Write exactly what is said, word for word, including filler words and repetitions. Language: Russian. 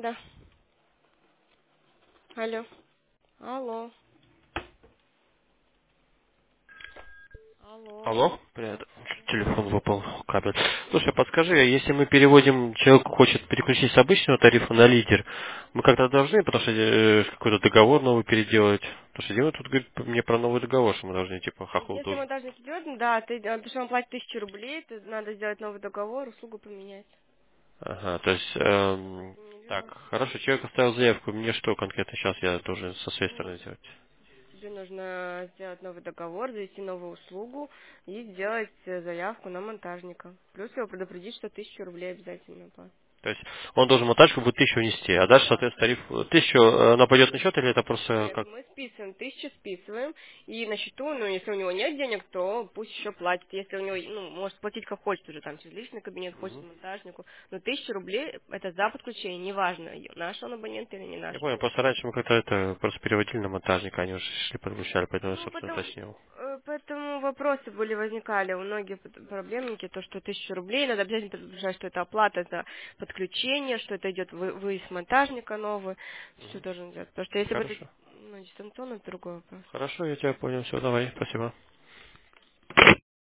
Да. Алло. Алло. Алло. Алло, привет. Чуть Угу. телефон выпал, кабель. Слушай, подскажи, если мы переводим, человек хочет переключить с обычного тарифа на лидер, мы как-то должны, потому что э, какой-то договор новый переделать. Потому что Дима тут говорит мне про новый договор, что мы должны, типа, хохол Если должен. монтажник идет, да, ты, а, потому что он платит тысячу рублей, то надо сделать новый договор, услугу поменять. Ага, то есть, эм, так, Нелегал. хорошо, человек оставил заявку, мне что конкретно сейчас я должен со своей Ну, стороны сделать? тебе нужно сделать новый договор, завести новую услугу и сделать э, заявку на монтажника. Плюс его предупредить, что тысячу рублей обязательно платить. То есть он должен монтажку будет тысячу внести, а дальше, Да. соответственно, тариф э, тысячу, э, она пойдет на счет или это просто Нет, как? мы списываем, тысячу списываем, и на счету, ну, если у него нет денег, то пусть еще платит. Если у него, ну, может платить как хочет уже, там, через личный кабинет, хочет Мгм. монтажнику. Но тысяча рублей, это за подключение, неважно, наш он абонент или не наш. Я понял, просто раньше мы как-то это просто переводили на монтажника, они уже шли подключали, поэтому я, Ну, собственно, потом, уточнил. э, поэтому вопросы были, возникали у многих пот- проблемники, то, что тысяча рублей, надо обязательно предупреждать, что это оплата за подключение, что это идет вы- выезд монтажника новый, все должен делать. Потому что если бы это, Хорошо. ну, дистанционно, это другой вопрос. Хорошо, я тебя понял. Все, давай, спасибо.